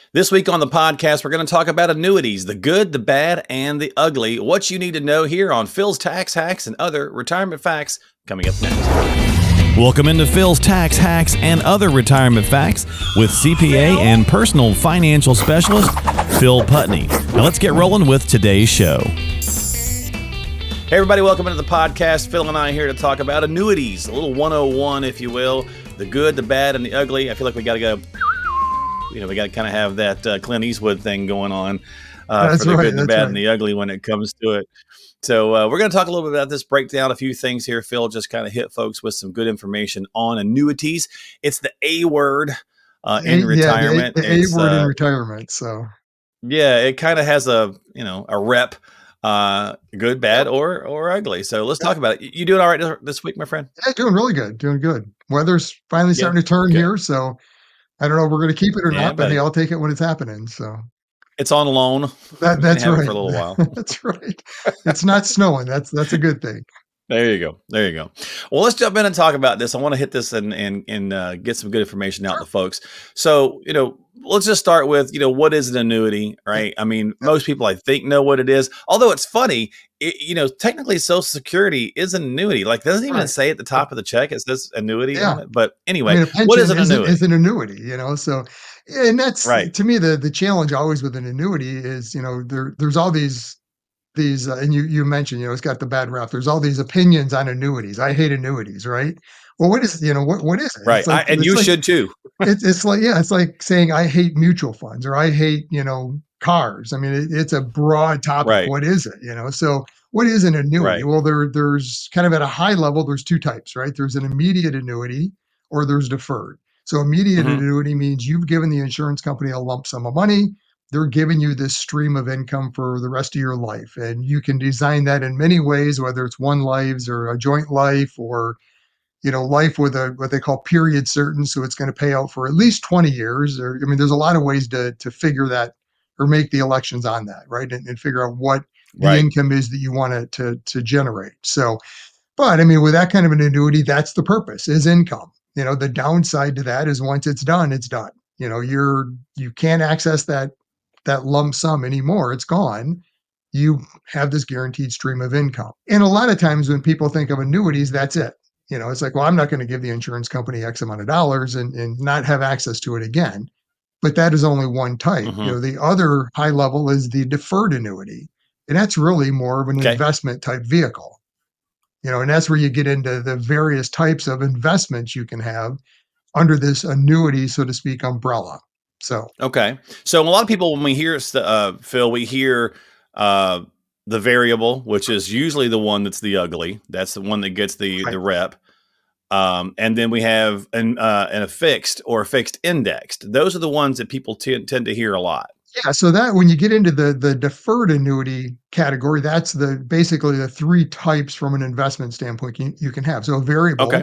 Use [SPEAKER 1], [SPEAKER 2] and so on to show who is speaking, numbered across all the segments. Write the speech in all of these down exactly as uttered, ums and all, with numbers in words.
[SPEAKER 1] This week on the podcast, we're going to talk about annuities, the good, the bad, and the ugly. What you need to know here on Phil's Tax Hacks and Other Retirement Facts coming up next. Welcome into Phil's Tax Hacks and Other Retirement Facts with C P A and personal financial specialist, Phil Putney. Now let's get rolling with today's show. Hey everybody, welcome into the podcast. Phil and I are here to talk about annuities, a little one oh one, if you will, the good, the bad, and the ugly. I feel like we got to go... You know, we got to kind of have that uh, Clint Eastwood thing going on uh, for the
[SPEAKER 2] right,
[SPEAKER 1] good, the bad,
[SPEAKER 2] right.
[SPEAKER 1] and the ugly when it comes to it. So uh, we're going to talk a little bit about this, break down a few things here. Phil just kind of hit folks with some good information on annuities. It's the A word uh, in
[SPEAKER 2] a,
[SPEAKER 1] retirement.
[SPEAKER 2] Yeah, the, the A word
[SPEAKER 1] uh,
[SPEAKER 2] in retirement. So
[SPEAKER 1] yeah, it kind of has a you know a rep, uh, good, bad, or or ugly. So let's talk about it. You doing all right this week, my friend?
[SPEAKER 2] Yeah, doing really good, doing good. Weather's finally
[SPEAKER 1] Yeah,
[SPEAKER 2] starting to turn
[SPEAKER 1] good.
[SPEAKER 2] here, so. I don't know if we're going to keep it or
[SPEAKER 1] Yeah,
[SPEAKER 2] not, but
[SPEAKER 1] buddy.
[SPEAKER 2] hey, I'll take it when it's happening. So
[SPEAKER 1] it's on loan.
[SPEAKER 2] that, that's
[SPEAKER 1] have
[SPEAKER 2] right.
[SPEAKER 1] It for a little while.
[SPEAKER 2] That's right. It's not snowing. That's that's a good thing.
[SPEAKER 1] There you go. There you go. Well, let's jump in and talk about this. I want to hit this and and and uh, get some good information out to folks. So, you know, let's just start with, you know, what is an annuity, right? I mean, most people, I think, know what it is. Although it's funny, it, you know, technically Social Security is an annuity. Like, it doesn't even
[SPEAKER 2] Right.
[SPEAKER 1] say at the top of the check, it says annuity
[SPEAKER 2] Yeah.
[SPEAKER 1] on it. But anyway,
[SPEAKER 2] I mean, a pension
[SPEAKER 1] what is an
[SPEAKER 2] is,
[SPEAKER 1] annuity?
[SPEAKER 2] is an annuity, you know? So, and that's,
[SPEAKER 1] Right.
[SPEAKER 2] to me, the the challenge always with an annuity is, you know, there there's all these these uh, and you you mentioned, you know, it's got the bad rap. There's all these opinions on annuities. I hate annuities, right? Well, what is, you know, what what is it?
[SPEAKER 1] Right.
[SPEAKER 2] It's like
[SPEAKER 1] I, and
[SPEAKER 2] it's
[SPEAKER 1] you
[SPEAKER 2] like
[SPEAKER 1] should too.
[SPEAKER 2] it's it's like yeah, it's like saying I hate mutual funds or I hate, you know, cars. I mean, it, it's a broad topic.
[SPEAKER 1] Right.
[SPEAKER 2] What is it? You know, so what is an annuity?
[SPEAKER 1] Right.
[SPEAKER 2] Well, there there's kind of at a high level, there's two types, right? There's an immediate annuity or there's deferred. So immediate
[SPEAKER 1] Mhm.
[SPEAKER 2] annuity means you've given the insurance company a lump sum of money. They're giving you this stream of income for the rest of your life. And you can design that in many ways, whether it's one lives or a joint life or, you know, life with a what they call period certain. So it's going to pay out for at least twenty years. Or I mean, there's a lot of ways to to figure that or make the elections on that, right? And, and figure out what the
[SPEAKER 1] Right.
[SPEAKER 2] income is that you want to, to to generate. So, but I mean, with that kind of an annuity, that's the purpose is income. You know, the downside to that is once it's done, it's done. You know, you're you can't access that that lump sum anymore. It's gone. You have this guaranteed stream of income. And a lot of times when people think of annuities, that's it. You know, it's like, well, I'm not going to give the insurance company X amount of dollars and, and not have access to it again. But that is only one type.
[SPEAKER 1] Mhm.
[SPEAKER 2] You know, the other high level is the deferred annuity. And that's really more of an
[SPEAKER 1] Okay.
[SPEAKER 2] investment type vehicle. You know, and that's where you get into the various types of investments you can have under this annuity, so to speak, umbrella. So,
[SPEAKER 1] Okay. So a lot of people, when we hear, uh, Phil, we hear uh, the variable, which is usually the one that's the ugly. That's the one that gets the,
[SPEAKER 2] right.
[SPEAKER 1] the rep. Um, and then we have an, uh, an a fixed or a fixed indexed. Those are the ones that people t- tend to hear a lot.
[SPEAKER 2] Yeah, so that when you get into the the deferred annuity category, that's the basically the three types from an investment standpoint you, you can have. So a variable
[SPEAKER 1] Okay.
[SPEAKER 2] i-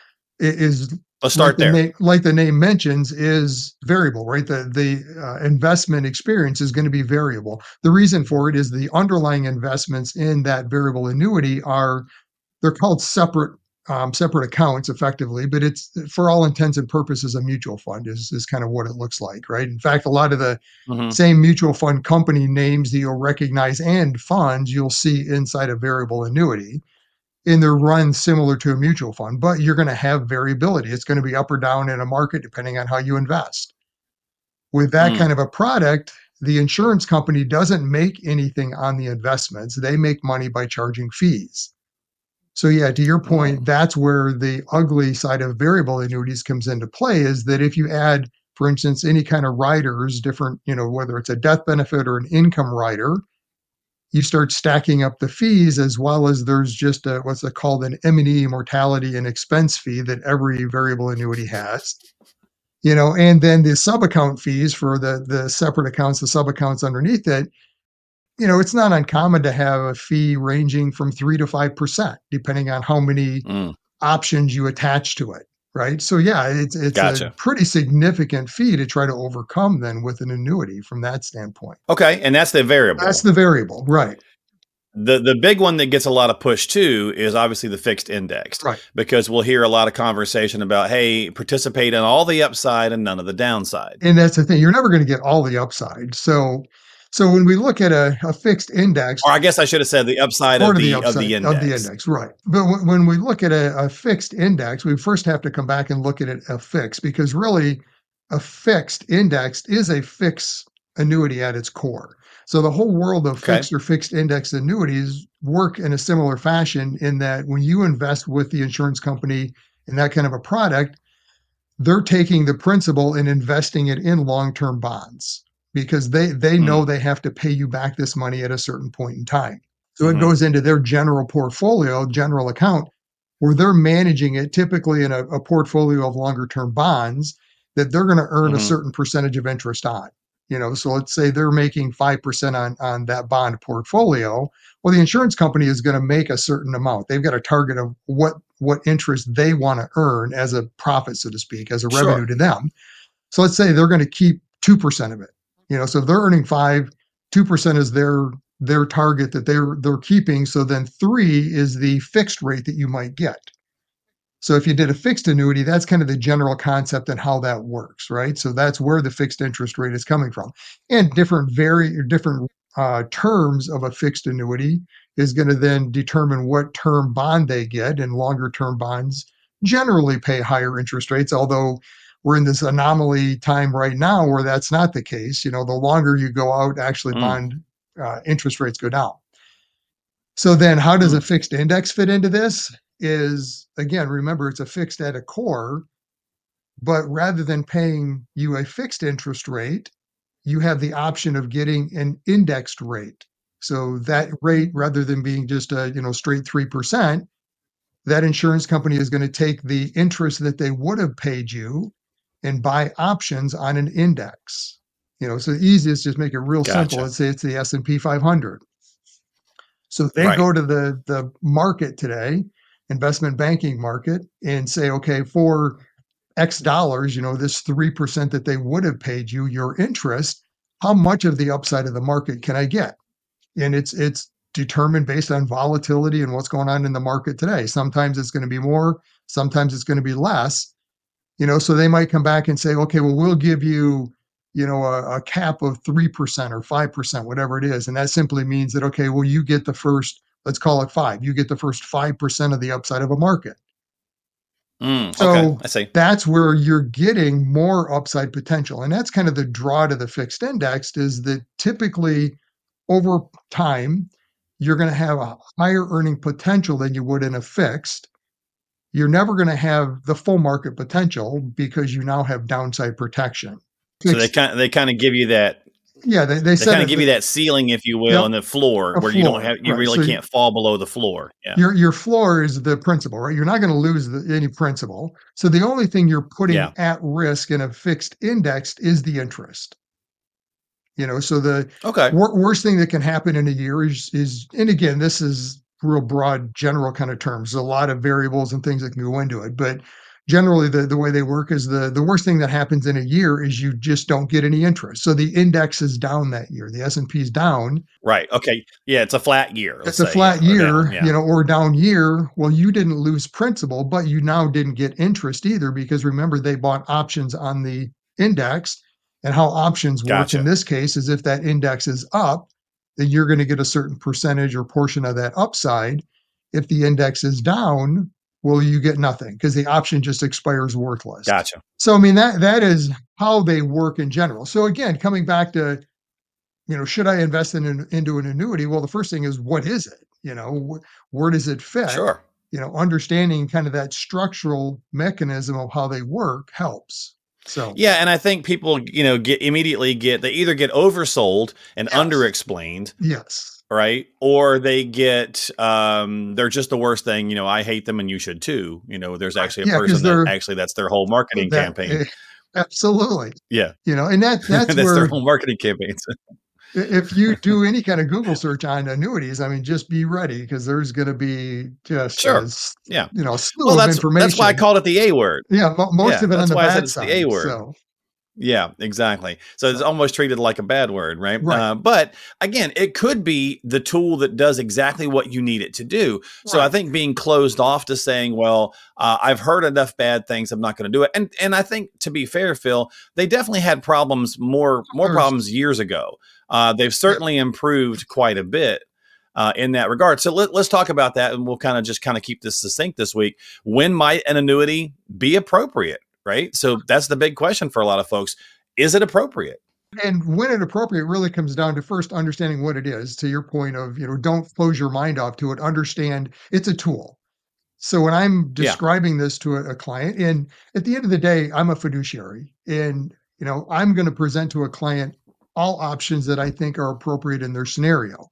[SPEAKER 2] is
[SPEAKER 1] Let's
[SPEAKER 2] like
[SPEAKER 1] start
[SPEAKER 2] the
[SPEAKER 1] there.
[SPEAKER 2] name like the name mentions is variable, right? The the uh, investment experience is going to be variable. The reason for it is the underlying investments in that variable annuity are they're called separate um, separate accounts effectively, but it's for all intents and purposes a mutual fund is is kind of what it looks like, right? In fact, a lot of the
[SPEAKER 1] Mhm.
[SPEAKER 2] same mutual fund company names that you'll recognize and funds you'll see inside a variable annuity. And they're run similar to a mutual fund, but you're going to have variability. It's going to be up or down in a market depending on how you invest. With that
[SPEAKER 1] Mm.
[SPEAKER 2] kind of a product, the insurance company doesn't make anything on the investments. They make money by charging fees. So yeah, to your point,
[SPEAKER 1] Mm.
[SPEAKER 2] that's where the ugly side of variable annuities comes into play is that if you add, for instance, any kind of riders, different, you know, whether it's a death benefit or an income rider, you start stacking up the fees as well as there's just a, what's it called an M and E mortality and expense fee that every variable annuity has. You know, and then the sub account fees for the the separate accounts, the sub accounts underneath it, you know, it's not uncommon to have a fee ranging from three to five percent, depending on how many
[SPEAKER 1] Mm.
[SPEAKER 2] options you attach to it, right? So yeah, it's it's a
[SPEAKER 1] Gotcha.
[SPEAKER 2] pretty significant fee to try to overcome then with an annuity from that standpoint.
[SPEAKER 1] Okay. And that's the variable.
[SPEAKER 2] That's the variable, right?
[SPEAKER 1] The the big one that gets a lot of push too is obviously the fixed indexed,
[SPEAKER 2] Right.
[SPEAKER 1] because we'll hear a lot of conversation about, hey, participate in all the upside and none of the downside.
[SPEAKER 2] And that's the thing. You're never going to get all the upside. So, so when we look at a, a fixed index,
[SPEAKER 1] Or I guess I should have said the upside
[SPEAKER 2] or
[SPEAKER 1] of
[SPEAKER 2] to the
[SPEAKER 1] the of
[SPEAKER 2] upside
[SPEAKER 1] the
[SPEAKER 2] of the
[SPEAKER 1] index.
[SPEAKER 2] index, right? But w- when we look at a, a fixed index, we first have to come back and look at it a fixed, because really, a fixed indexed is a fixed annuity at its core. So the whole world of
[SPEAKER 1] Okay.
[SPEAKER 2] fixed or fixed index annuities work in a similar fashion, in that when you invest with the insurance company in that kind of a product, they're taking the principal and investing it in long-term bonds, because they they know
[SPEAKER 1] Mm.
[SPEAKER 2] they have to pay you back this money at a certain point in time. So it
[SPEAKER 1] hmm
[SPEAKER 2] goes into their general portfolio, general account, where they're managing it typically in a, a portfolio of longer term bonds that they're going to earn a
[SPEAKER 1] hmm
[SPEAKER 2] certain percentage of interest on. You know, so let's say they're making five percent on on that bond portfolio. Well, the insurance company is going to make a certain amount. They've got a target of what what interest they want to earn as a profit, so to speak, as a revenue
[SPEAKER 1] Sure.
[SPEAKER 2] to them. So let's say they're going to keep two percent of it. You know, so if they're earning five, two percent is their their target that they're they're keeping. So then three is the fixed rate that you might get. So if you did a fixed annuity, that's kind of the general concept and how that works, right? So that's where the fixed interest rate is coming from. And different very different uh, terms of a fixed annuity is going to then determine what term bond they get. And longer term bonds generally pay higher interest rates, although we're in this anomaly time right now where that's not the case. You know, the longer you go out, actually
[SPEAKER 1] Mm.
[SPEAKER 2] bond uh, interest rates go down. So then how does a
[SPEAKER 1] Mm.
[SPEAKER 2] fixed index fit into this? Is, again, remember, it's a fixed at a core, but rather than paying you a fixed interest rate, you have the option of getting an indexed rate. So that rate, rather than being just a, you know, straight three percent, that insurance company is going to take the interest that they would have paid you and buy options on an index. You know, so the easiest, just make it real simple.
[SPEAKER 1] Gotcha.
[SPEAKER 2] Let's say it's the S and P five hundred. So they
[SPEAKER 1] Right.
[SPEAKER 2] go to the the market today, investment banking market, and say, okay, for X dollars, you know, this three percent that they would have paid you, your interest, how much of the upside of the market can I get? And it's it's determined based on volatility and what's going on in the market today. Sometimes it's going to be more, sometimes it's going to be less. You know, so they might come back and say, okay, well, we'll give you, you know, a, a cap of three percent or five percent, whatever it is. And that simply means that, okay, well, you get the first, let's call it five, you get the first five percent of the upside of a market.
[SPEAKER 1] Mm. Okay.
[SPEAKER 2] So
[SPEAKER 1] I see.
[SPEAKER 2] that's where you're getting more upside potential. And that's kind of the draw to the fixed indexed, is that typically over time, you're going to have a higher earning potential than you would in a fixed. You're never going to have the full market potential because you now have downside protection.
[SPEAKER 1] So they
[SPEAKER 2] Fixed,
[SPEAKER 1] kind they kind of give you that
[SPEAKER 2] yeah, they, they
[SPEAKER 1] they
[SPEAKER 2] said
[SPEAKER 1] kind of
[SPEAKER 2] it,
[SPEAKER 1] give you
[SPEAKER 2] the,
[SPEAKER 1] that ceiling, if you will,
[SPEAKER 2] yep,
[SPEAKER 1] and the floor
[SPEAKER 2] a
[SPEAKER 1] where you don't
[SPEAKER 2] floor,
[SPEAKER 1] have you
[SPEAKER 2] right?
[SPEAKER 1] really
[SPEAKER 2] So
[SPEAKER 1] can't fall below the floor. Yeah.
[SPEAKER 2] your your floor is the principal, right? You're not going to lose the, any principal. So the only thing you're putting
[SPEAKER 1] Yeah.
[SPEAKER 2] at risk in a fixed indexed is the interest. You know, so the
[SPEAKER 1] Okay.
[SPEAKER 2] wor- worst thing that can happen in a year is is, and again, this is real broad, general kind of terms. There's a lot of variables and things that can go into it, but generally, the the way they work is the the worst thing that happens in a year is you just don't get any interest. So the index is down that year. The S and P is down.
[SPEAKER 1] Right. Okay. Yeah. It's a flat year. Let's
[SPEAKER 2] It's a
[SPEAKER 1] say. Yeah.
[SPEAKER 2] flat
[SPEAKER 1] Or down.
[SPEAKER 2] year,
[SPEAKER 1] Yeah.
[SPEAKER 2] you know, or down year. Well, you didn't lose principal, but you now didn't get interest either, because remember, they bought options on the index. And how options work in
[SPEAKER 1] Gotcha.
[SPEAKER 2] this case is if that index is up, then you're going to get a certain percentage or portion of that upside. If the index is down, well, you get nothing because the option just expires worthless.
[SPEAKER 1] Gotcha.
[SPEAKER 2] So, I mean, that that is how they work in general. So again, coming back to, you know, should I invest in an, into an annuity? Well, the first thing is, what is it? You know, wh- where does it fit?
[SPEAKER 1] Sure.
[SPEAKER 2] You know, understanding kind of that structural mechanism of how they work helps. So,
[SPEAKER 1] Yeah, and I think people, you know, get immediately get they either get oversold and
[SPEAKER 2] yes,
[SPEAKER 1] underexplained,
[SPEAKER 2] yes,
[SPEAKER 1] right? Or they get um they're just the worst thing, you know, I hate them and you should too. You know, there's
[SPEAKER 2] right,
[SPEAKER 1] actually a
[SPEAKER 2] yeah, because
[SPEAKER 1] person that
[SPEAKER 2] they're
[SPEAKER 1] actually that's their whole marketing
[SPEAKER 2] that
[SPEAKER 1] campaign.
[SPEAKER 2] eh, absolutely,
[SPEAKER 1] Yeah.
[SPEAKER 2] you know, and that that's
[SPEAKER 1] That's their
[SPEAKER 2] where
[SPEAKER 1] whole marketing campaign.
[SPEAKER 2] i- if you do any kind of Google search on annuities, I mean, just be ready because there's going to be just a,
[SPEAKER 1] Sure.
[SPEAKER 2] s-
[SPEAKER 1] Yeah.
[SPEAKER 2] you know, slew
[SPEAKER 1] Well,
[SPEAKER 2] of
[SPEAKER 1] that's that's why I
[SPEAKER 2] information.
[SPEAKER 1] called it the A word.
[SPEAKER 2] Yeah, mo- most
[SPEAKER 1] Yeah,
[SPEAKER 2] of it on
[SPEAKER 1] that's
[SPEAKER 2] the
[SPEAKER 1] why I said
[SPEAKER 2] bad
[SPEAKER 1] it's the A
[SPEAKER 2] side.
[SPEAKER 1] word.
[SPEAKER 2] So.
[SPEAKER 1] Yeah, exactly. So it's
[SPEAKER 2] So,
[SPEAKER 1] almost treated like a bad word, right?
[SPEAKER 2] right,
[SPEAKER 1] Uh, but again, it could be the tool that does exactly what you need it to do. So I
[SPEAKER 2] right.
[SPEAKER 1] think being closed off to saying, "Well, uh, I've heard enough bad things, I'm not going to do it," and and I think to be fair, Phil, they definitely had problems more more
[SPEAKER 2] There's,
[SPEAKER 1] problems years ago. Uh, they've
[SPEAKER 2] yeah,
[SPEAKER 1] certainly improved quite a bit. Uh, in that regard. So let, let's talk about that and we'll kind of just kind of keep this succinct this week. When might an annuity be appropriate? Right. So that's the big question for a lot of folks. Is it appropriate?
[SPEAKER 2] and when it appropriate really comes down to first understanding what it is. To your point of, you know, don't close your mind off to it. Understand it's a tool. So when I'm
[SPEAKER 1] Yeah.
[SPEAKER 2] describing this to a, a client, and at the end of the day, I'm a fiduciary, and you know, I'm going to present to a client all options that I think are appropriate in their scenario.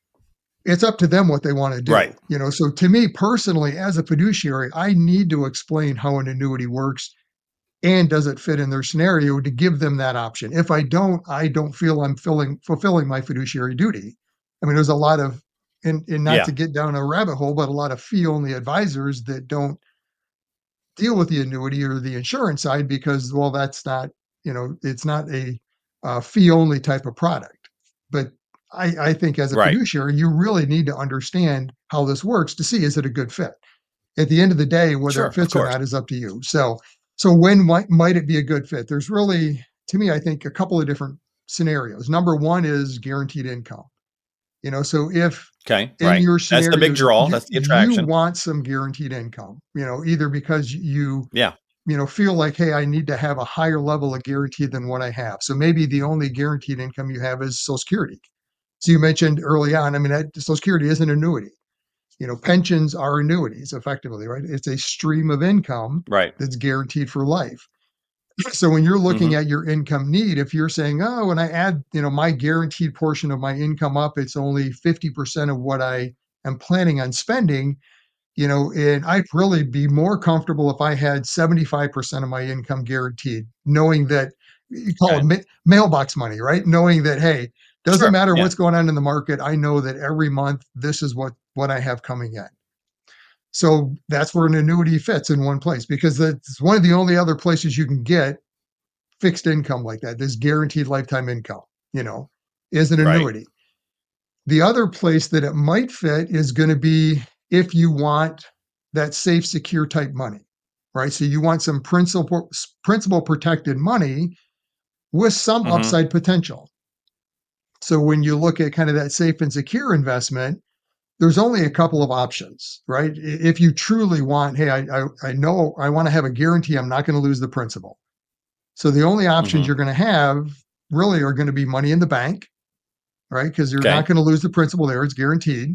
[SPEAKER 2] It's up to them what they want to
[SPEAKER 1] Right.
[SPEAKER 2] do. You know, so to me personally, as a fiduciary, I need to explain how an annuity works and does it fit in their scenario to give them that option. If I don't, I don't feel I'm filling fulfilling my fiduciary duty. I mean, there's a lot of, and, and not
[SPEAKER 1] Yeah.
[SPEAKER 2] to get down a rabbit hole, but a lot of fee only advisors that don't deal with the annuity or the insurance side because, well, that's not, you know, it's not a uh, fee only type of product. But I, I think as a
[SPEAKER 1] Right.
[SPEAKER 2] fiduciary, you really need to understand how this works to see is it a good fit. At the end of the day, whether it
[SPEAKER 1] Sure. Of
[SPEAKER 2] fits or
[SPEAKER 1] course.
[SPEAKER 2] not is up to you. So, so when might might it be a good fit? There's really, to me, I think a couple of different scenarios. Number one is guaranteed income. You know, so if
[SPEAKER 1] Okay.
[SPEAKER 2] in
[SPEAKER 1] Right.
[SPEAKER 2] your
[SPEAKER 1] That's the
[SPEAKER 2] scenario
[SPEAKER 1] big draw.
[SPEAKER 2] you
[SPEAKER 1] That's the
[SPEAKER 2] you
[SPEAKER 1] attraction.
[SPEAKER 2] want some guaranteed income, you know, either because you
[SPEAKER 1] Yeah.
[SPEAKER 2] you know feel like, hey, I need to have a higher level of guarantee than what I have. So maybe the only guaranteed income you have is Social Security. So you mentioned early on, I mean, that Social Security is an annuity. You know, pensions are annuities effectively, right? It's a stream of income
[SPEAKER 1] Right.
[SPEAKER 2] that's guaranteed for life. So when you're looking
[SPEAKER 1] Hmm.
[SPEAKER 2] at your income need, if you're saying, oh, when I add, you know, my guaranteed portion of my income up, it's only fifty percent of what I am planning on spending, you know, and I'd really be more comfortable if I had seventy-five percent of my income guaranteed, knowing that you call it
[SPEAKER 1] Okay.
[SPEAKER 2] ma- mailbox money, right? Knowing that, hey, doesn't
[SPEAKER 1] Sure.
[SPEAKER 2] matter
[SPEAKER 1] Yeah.
[SPEAKER 2] what's going on in the market. I know that every month this is what what I have coming in. So that's where an annuity fits in one place because that's one of the only other places you can get fixed income like that. This guaranteed lifetime income, you know, is an
[SPEAKER 1] Right.
[SPEAKER 2] annuity. The other place that it might fit is going to be if you want that safe, secure type money, right? So you want some principal principal protected money with some
[SPEAKER 1] Hmm.
[SPEAKER 2] upside potential. So when you look at kind of that safe and secure investment, there's only a couple of options, right? If you truly want, hey, I I, I know I want to have a guarantee I'm not going to lose the principal. So the only options
[SPEAKER 1] Hmm.
[SPEAKER 2] you're going to have really are going to be money in the bank, right? Because you're not
[SPEAKER 1] Okay.
[SPEAKER 2] going to lose the principal there; it's guaranteed,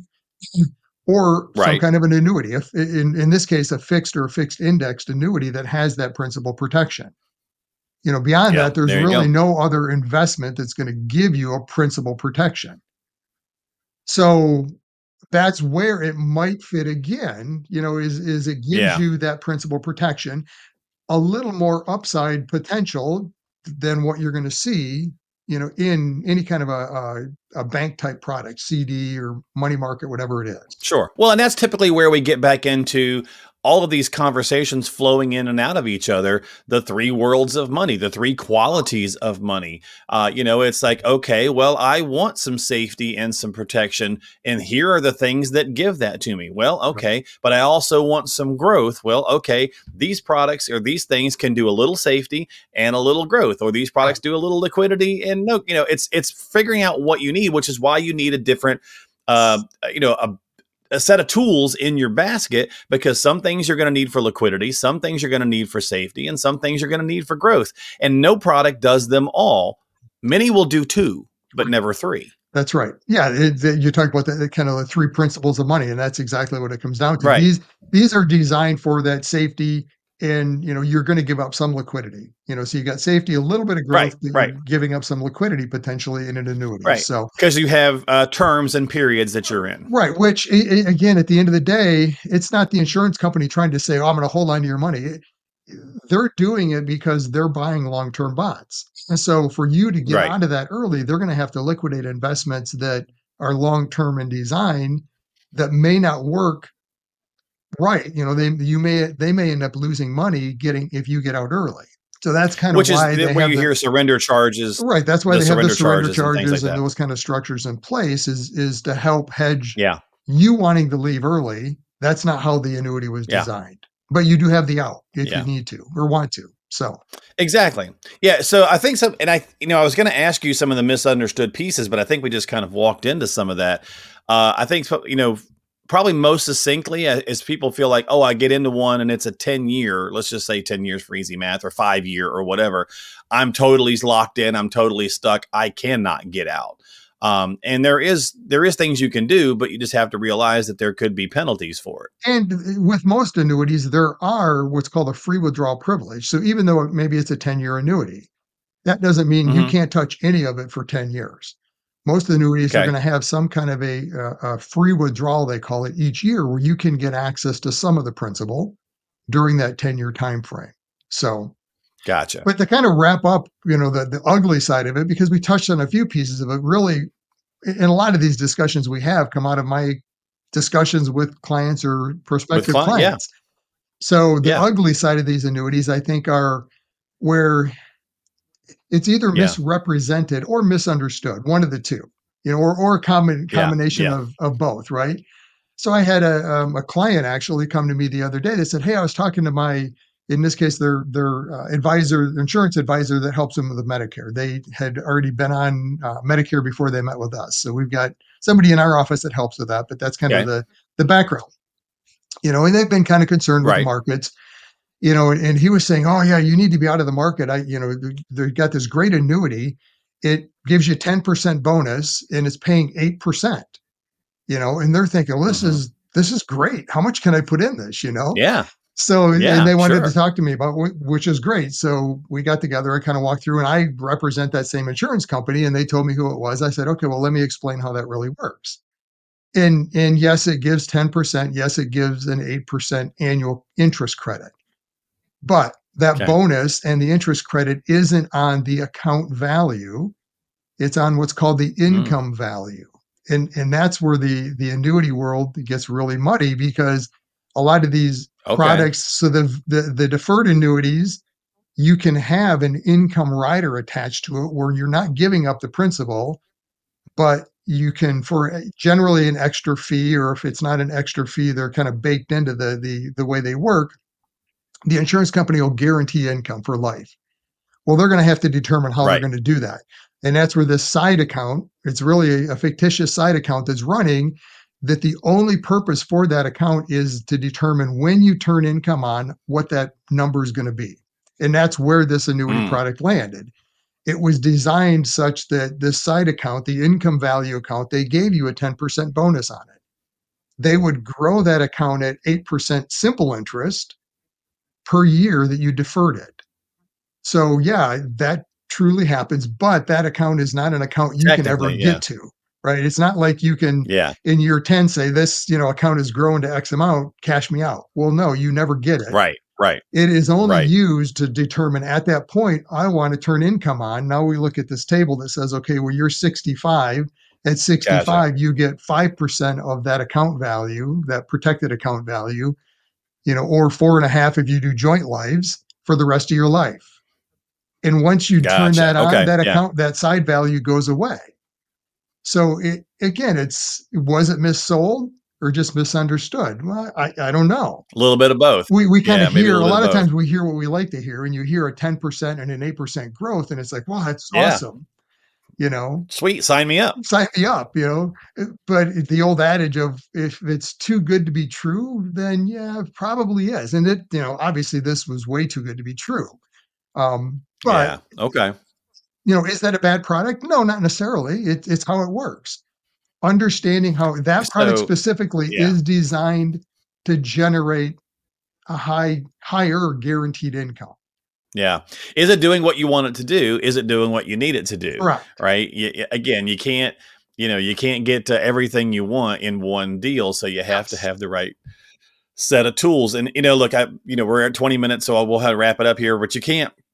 [SPEAKER 2] or some
[SPEAKER 1] Right.
[SPEAKER 2] kind of an annuity. If in in this case, a fixed or fixed indexed annuity that has that principal protection. You know, beyond
[SPEAKER 1] Yeah.
[SPEAKER 2] that, there's
[SPEAKER 1] There you
[SPEAKER 2] really
[SPEAKER 1] go.
[SPEAKER 2] no other investment that's going to give you a principal protection. So that's where it might fit again, you know, is is it gives
[SPEAKER 1] Yeah.
[SPEAKER 2] you that principal protection, a little more upside potential than what you're going to see, you know, in any kind of a, a a bank type product, C D or money market, whatever it is.
[SPEAKER 1] Sure. Well, and that's typically where we get back into all of these conversations flowing in and out of each other, the three worlds of money, the three qualities of money. Uh, you know, it's like, okay, well, I want some safety and some protection, and here are the things that give that to me. Well,
[SPEAKER 2] Right.
[SPEAKER 1] okay, but I also want some growth. Well, okay, these products or these things can do a little safety and a little growth, or these
[SPEAKER 2] Right.
[SPEAKER 1] products do a little liquidity and no, you know, it's it's figuring out what you need, which is why you need a different uh, you know, a a set of tools in your basket because some things you're going to need for liquidity, some things you're going to need for safety, and some things you're going to need for growth. And no product does them all. Many will do two, but
[SPEAKER 2] Right.
[SPEAKER 1] never three.
[SPEAKER 2] That's right. Yeah, it, the, you talk about the, the kind of the three principles of money, and that's exactly what it comes down to.
[SPEAKER 1] Right.
[SPEAKER 2] These these are designed for that safety, and you know you're going to give up some liquidity. You know, so you got safety, a little bit of
[SPEAKER 1] Right.
[SPEAKER 2] growth, but you're
[SPEAKER 1] Right.
[SPEAKER 2] giving up some liquidity potentially in an annuity.
[SPEAKER 1] Right.
[SPEAKER 2] So
[SPEAKER 1] Because you have uh, terms and periods that you're in.
[SPEAKER 2] right, which a- a- again, at the end of the day, it's not the insurance company trying to say, "Oh, I'm going to hold on to your money." It- They're doing it because they're buying long-term bonds. And so for you to get
[SPEAKER 1] Right.
[SPEAKER 2] onto that early, they're going to have to liquidate investments that are long-term in design that may not work right. You know, they you may they may end up losing money getting if you get out early. So that's kind of
[SPEAKER 1] Which is
[SPEAKER 2] why
[SPEAKER 1] the,
[SPEAKER 2] they
[SPEAKER 1] where
[SPEAKER 2] have
[SPEAKER 1] you
[SPEAKER 2] the
[SPEAKER 1] hear surrender charges,
[SPEAKER 2] right. That's why
[SPEAKER 1] the
[SPEAKER 2] they have the
[SPEAKER 1] surrender
[SPEAKER 2] surrender
[SPEAKER 1] charges and things like
[SPEAKER 2] charges and
[SPEAKER 1] that.
[SPEAKER 2] those kind of structures in place is is to help hedge
[SPEAKER 1] Yeah.
[SPEAKER 2] you wanting to leave early. That's not how the annuity was
[SPEAKER 1] Yeah.
[SPEAKER 2] designed. But you do have the out if you
[SPEAKER 1] Yeah.
[SPEAKER 2] need to or want to. So
[SPEAKER 1] Exactly. Yeah. So I think some, and I, you know, I was going to ask you some of the misunderstood pieces, but I think we just kind of walked into some of that. Uh, I think, you know, probably most succinctly as people feel like, oh, I get into one and it's a ten year, let's just say ten years for easy math, or five year or whatever. I'm totally locked in. I'm totally stuck. I cannot get out. Um, and there is there is things you can do, but you just have to realize that there could be penalties for it.
[SPEAKER 2] and with most annuities, there are what's called a free withdrawal privilege. So even though maybe it's a ten year annuity, that doesn't mean you
[SPEAKER 1] Mm-hmm.
[SPEAKER 2] can't touch any of it for ten years. Most annuities are
[SPEAKER 1] Okay.
[SPEAKER 2] going to have some kind of a, a, a free withdrawal, they call it, each year, where you can get access to some of the principal during that ten year time frame. So,
[SPEAKER 1] Gotcha.
[SPEAKER 2] but to kind of wrap up, you know, the, the ugly side of it, because we touched on a few pieces of it, really, and a lot of these discussions we have come out of my discussions with clients or
[SPEAKER 1] With
[SPEAKER 2] prospective
[SPEAKER 1] client. Yeah.
[SPEAKER 2] clients. So the
[SPEAKER 1] Yeah.
[SPEAKER 2] ugly side of these annuities, I think, are where it's either
[SPEAKER 1] Yeah.
[SPEAKER 2] misrepresented or misunderstood, one of the two, you know, or or a common
[SPEAKER 1] Yeah.
[SPEAKER 2] combination
[SPEAKER 1] Yeah.
[SPEAKER 2] of of both, right? So I had a um, a client actually come to me the other day. They said, "Hey, I was talking to my, in this case, their their uh, advisor, insurance advisor that helps them with Medicare. They had already been on uh, Medicare before they met with us, so we've got somebody in our office that helps with that. But that's kind of
[SPEAKER 1] Okay.
[SPEAKER 2] the the background, you know. And they've been kind of concerned with the
[SPEAKER 1] Right.
[SPEAKER 2] markets, you know. And, and he was saying, "Oh yeah, you need to be out of the market. I, you know, they got this great annuity. It gives you ten percent bonus, and it's paying eight percent." You know, and they're thinking, well, this
[SPEAKER 1] Mm-hmm.
[SPEAKER 2] is this is great. How much can I put in this? You know,
[SPEAKER 1] Yeah.
[SPEAKER 2] so and
[SPEAKER 1] Yeah.
[SPEAKER 2] they wanted to
[SPEAKER 1] Sure.
[SPEAKER 2] talk to me about wh- which is great. So we got together. I kind of walked through, and I represent that same insurance company, and they told me who it was. I said, okay, well, let me explain how that really works. And and yes, it gives ten percent. Yes, it gives an eight percent annual interest credit, but that
[SPEAKER 1] Okay.
[SPEAKER 2] bonus and the interest credit isn't on the account value. It's on what's called the
[SPEAKER 1] Mm.
[SPEAKER 2] income value. And and that's where the the annuity world gets really muddy, because a lot of these
[SPEAKER 1] Okay.
[SPEAKER 2] products, so the the, the deferred annuities, you can have an income rider attached to it where you're not giving up the principal, but you can, for generally an extra fee, or if it's not an extra fee, they're kind of baked into the the the way they work. The insurance company will guarantee income for life. Well, they're going to have to determine how they're
[SPEAKER 1] Right.
[SPEAKER 2] going to do that. And that's where this side account, it's really a, a fictitious side account that's running, that the only purpose for that account is to determine when you turn income on, what that number is going to be. And that's where this annuity
[SPEAKER 1] Mm.
[SPEAKER 2] product landed. It was designed such that this side account, the income value account, they gave you a ten percent bonus on it. They would grow that account at eight percent simple interest per year that you deferred it. So yeah, that truly happens, but that account is not an account you can ever
[SPEAKER 1] Technically, yeah.
[SPEAKER 2] get to, right? It's not like you can
[SPEAKER 1] Yeah.
[SPEAKER 2] in year ten say this, you know, account is growing to X amount, cash me out. Well, no, you never get it.
[SPEAKER 1] Right. Right.
[SPEAKER 2] It is only
[SPEAKER 1] Right.
[SPEAKER 2] used to determine at that point, I want to turn income on. Now we look at this table that says, okay, well, you're sixty-five. At
[SPEAKER 1] Gotcha.
[SPEAKER 2] sixty-five, you get five percent of that account value, that protected account value, you know, or four and a half if you do joint lives for the rest of your life. And once you turn
[SPEAKER 1] Gotcha.
[SPEAKER 2] that on,
[SPEAKER 1] Okay.
[SPEAKER 2] that
[SPEAKER 1] Yeah.
[SPEAKER 2] account, that side value goes away. So it again, it's was it missold or just misunderstood? Well, I, I don't know.
[SPEAKER 1] A little bit of both.
[SPEAKER 2] We we kind
[SPEAKER 1] Yeah.
[SPEAKER 2] of
[SPEAKER 1] Maybe a
[SPEAKER 2] hear a
[SPEAKER 1] little bit of
[SPEAKER 2] lot of
[SPEAKER 1] both.
[SPEAKER 2] times we hear what we like to hear, and you hear a ten percent and an eight percent growth, and it's like, wow, that's
[SPEAKER 1] Yeah.
[SPEAKER 2] awesome. You know,
[SPEAKER 1] Sweet. Sign me up.
[SPEAKER 2] sign me up, you know. But the old adage of if it's too good to be true, then yeah, it probably is. And it, you know, obviously this was way too good to be true. Um, but
[SPEAKER 1] Yeah. Okay.
[SPEAKER 2] you know, is that a bad product? No, not necessarily. It, it's how it works. Understanding how that product
[SPEAKER 1] So,
[SPEAKER 2] specifically
[SPEAKER 1] yeah.
[SPEAKER 2] is designed to generate a high, higher guaranteed income.
[SPEAKER 1] Yeah. Is it doing what you want it to do? Is it doing what you need it to do?
[SPEAKER 2] Correct.
[SPEAKER 1] Right. You, again, you can't, you know, you can't get to everything you want in one deal. So you have to
[SPEAKER 2] Yes.
[SPEAKER 1] have the right set of tools. And, you know, look, I, you know, we're at twenty minutes, so I will have to wrap it up here, but you can't,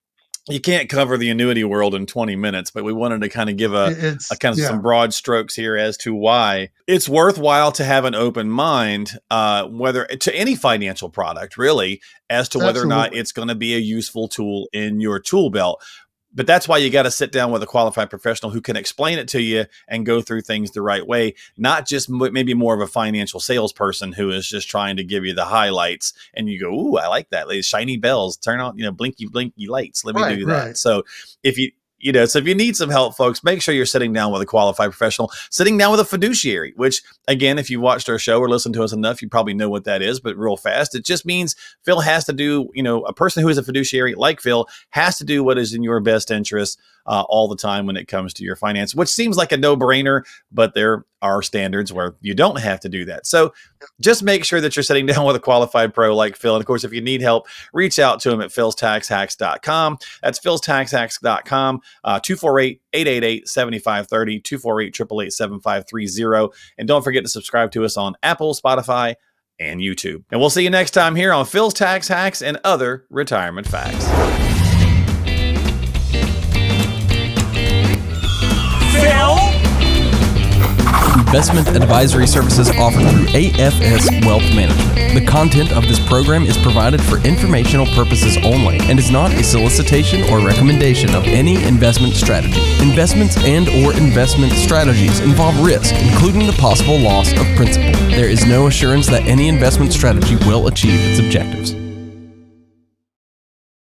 [SPEAKER 1] you can't cover the annuity world in twenty minutes, but we wanted to kind of give a,
[SPEAKER 2] It's,
[SPEAKER 1] a kind of
[SPEAKER 2] yeah.
[SPEAKER 1] some broad strokes here as to why it's worthwhile to have an open mind, uh, whether to any financial product, really, as to whether
[SPEAKER 2] Absolutely.
[SPEAKER 1] or not it's going to be a useful tool in your tool belt. But that's why you got to sit down with a qualified professional who can explain it to you and go through things the right way, not just m- maybe more of a financial salesperson who is just trying to give you the highlights and you go, ooh, I like that. These shiny bells, turn on, you know, blinky, blinky lights. Let me
[SPEAKER 2] Right,
[SPEAKER 1] do that.
[SPEAKER 2] right.
[SPEAKER 1] So if you, you know, so if you need some help, folks, make sure you're sitting down with a qualified professional, sitting down with a fiduciary, which again, if you've watched our show or listened to us enough, you probably know what that is, but real fast, it just means Phil has to do, you know, a person who is a fiduciary like Phil has to do what is in your best interest uh, all the time when it comes to your finance, which seems like a no brainer, but there are standards where you don't have to do that. So just make sure that you're sitting down with a qualified pro like Phil. And of course, if you need help, reach out to him at phils tax hacks dot com. That's phils tax hacks dot com, uh, two four eight, eight eight eight, seven five three zero, two four eight, eight eight eight, seven five three zero. And don't forget to subscribe to us on Apple, Spotify, and YouTube. And we'll see you next time here on Phil's Tax Hacks and Other Retirement Facts.
[SPEAKER 3] Phil?
[SPEAKER 4] Investment advisory services offered through A F S Wealth Management. The content of this program is provided for informational purposes only and is not a solicitation or recommendation of any investment strategy. Investments and or investment strategies involve risk, including the possible loss of principal. There is no assurance that any investment strategy will achieve its objectives.